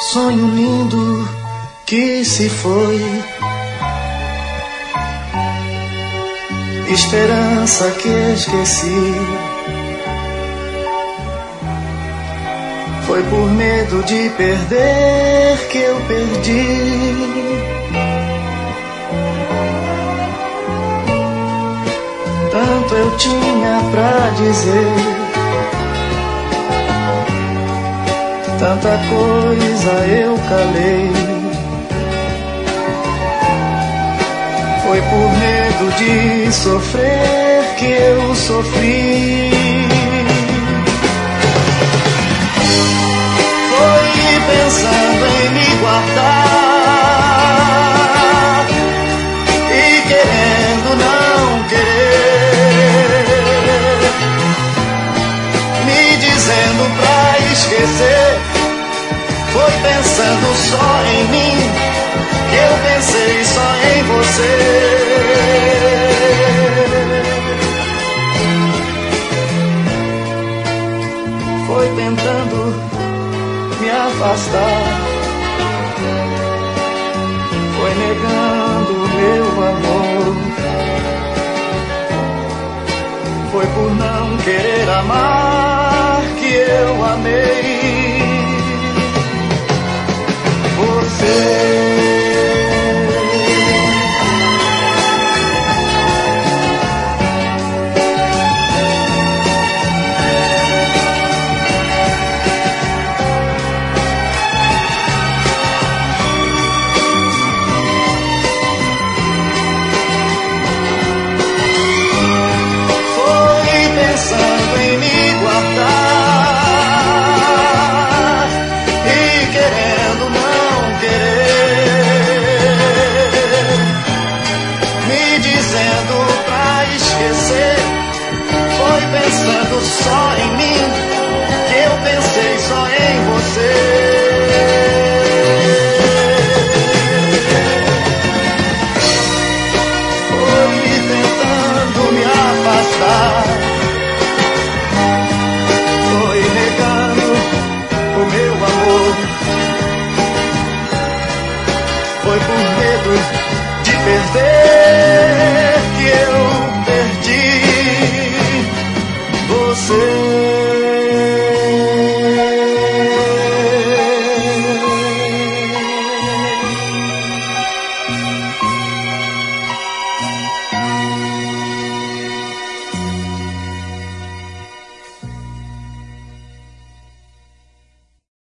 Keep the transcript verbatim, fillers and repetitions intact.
Sonho lindo que se foi, esperança que esqueci. Foi por medo de perder que eu perdi. Tanto eu tinha pra dizer, tanta coisa eu calei. Foi por medo de sofrer que eu sofri. Foi pensando em me guardar e querendo não querer, me dizendo pra esquecer. Foi pensando só em mim que eu pensei só em você. Foi tentando me afastar, foi negando meu amor. Foi por não querer amar que eu amei você. Pensando só em mim, que eu pensei só em você. Foi tentando me afastar, foi negando o meu amor. Foi por medo de perder